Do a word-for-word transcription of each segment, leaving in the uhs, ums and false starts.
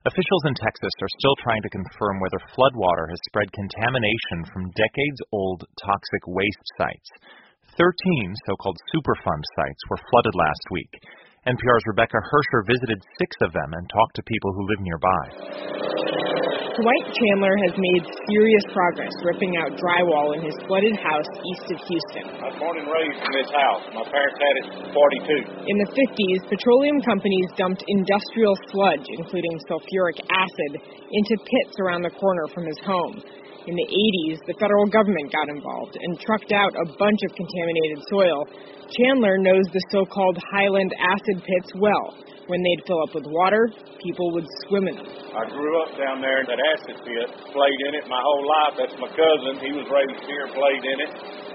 Officials in Texas are still trying to confirm whether floodwater has spread contamination from decades-old toxic waste sites. Thirteen so-called Superfund sites were flooded last week. N P R's Rebecca Hersher visited six of them and talked to people who live nearby. Dwight Chandler has made serious progress ripping out drywall in his flooded house east of Houston. I was born and raised in this house. My parents had it in forty-two. In the fifties, petroleum companies dumped industrial sludge, including sulfuric acid, into pits around the corner from his home. In the eighties, the federal government got involved and trucked out a bunch of contaminated soil. Chandler knows the so-called Highland acid pits well. When they'd fill up with water, people would swim in them. I grew up down there in that acid pit, played in it my whole life. That's my cousin. He was raised here, played in it.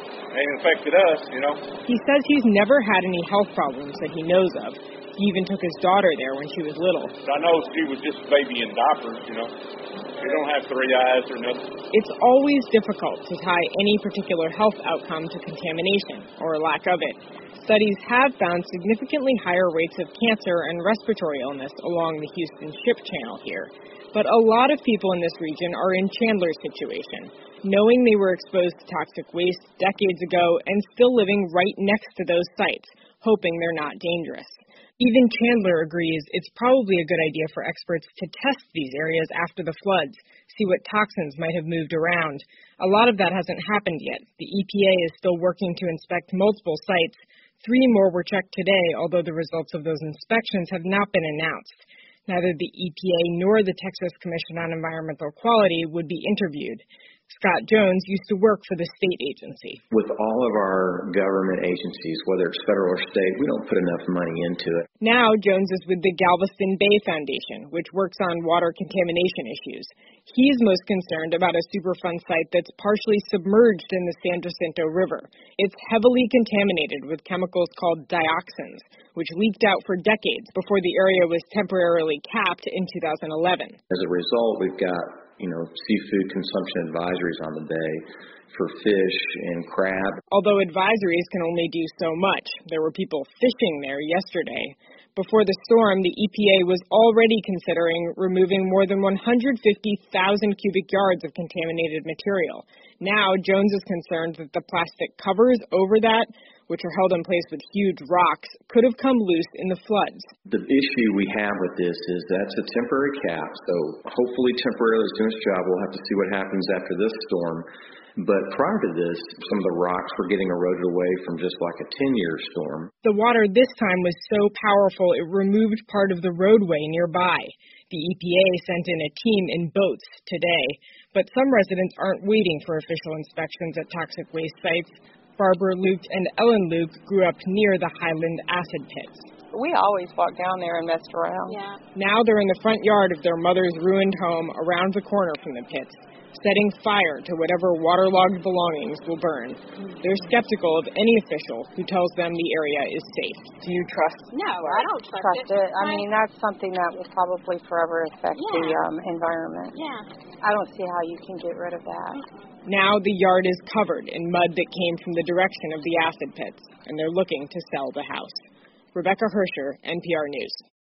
It affected us, you know. He says he's never had any health problems that he knows of. He even took his daughter there when she was little. I know she was just a baby in diapers, you know. She don't have three eyes or nothing. It's always difficult to tie any particular health outcome to contamination, or lack of it. Studies have found significantly higher rates of cancer and respiratory illness along the Houston Ship Channel here. But a lot of people in this region are in Chandler's situation, knowing they were exposed to toxic waste decades ago and still living right next to those sites, hoping they're not dangerous. Even Chandler agrees it's probably a good idea for experts to test these areas after the floods, see what toxins might have moved around. A lot of that hasn't happened yet. The E P A is still working to inspect multiple sites. Three more were checked today, although the results of those inspections have not been announced. Neither the E P A nor the Texas Commission on Environmental Quality would be interviewed. Scott Jones used to work for the state agency. With all of our government agencies, whether it's federal or state, we don't put enough money into it. Now Jones is with the Galveston Bay Foundation, which works on water contamination issues. He's most concerned about a Superfund site that's partially submerged in the San Jacinto River. It's heavily contaminated with chemicals called dioxins, which leaked out for decades before the area was temporarily capped in two thousand eleven. As a result, we've got you know, seafood consumption advisories on the bay for fish and crab. Although advisories can only do so much. There were people fishing there yesterday. Before the storm, the E P A was already considering removing more than one hundred fifty thousand cubic yards of contaminated material. Now, Jones is concerned that the plastic covers over that, which are held in place with huge rocks, could have come loose in the floods. The issue we have with this is that's a temporary cap, so hopefully temporarily it's doing its job. We'll have to see what happens after this storm. But prior to this, some of the rocks were getting eroded away from just like a ten-year storm. The water this time was so powerful it removed part of the roadway nearby. The E P A sent in a team in boats today, but some residents aren't waiting for official inspections at toxic waste sites. Barbara Luke and Ellen Luke grew up near the Highland acid pits. We always walked down there and messed around. Yeah. Now they're in the front yard of their mother's ruined home around the corner from the pits, setting fire to whatever waterlogged belongings will burn. They're skeptical of any official who tells them the area is safe. Do you trust No, I don't trust, trust it. it? I mean, that's something that will probably forever affect Yeah. the um, environment. Yeah. I don't see how you can get rid of that. Now the yard is covered in mud that came from the direction of the acid pits, and they're looking to sell the house. Rebecca Hersher, N P R News.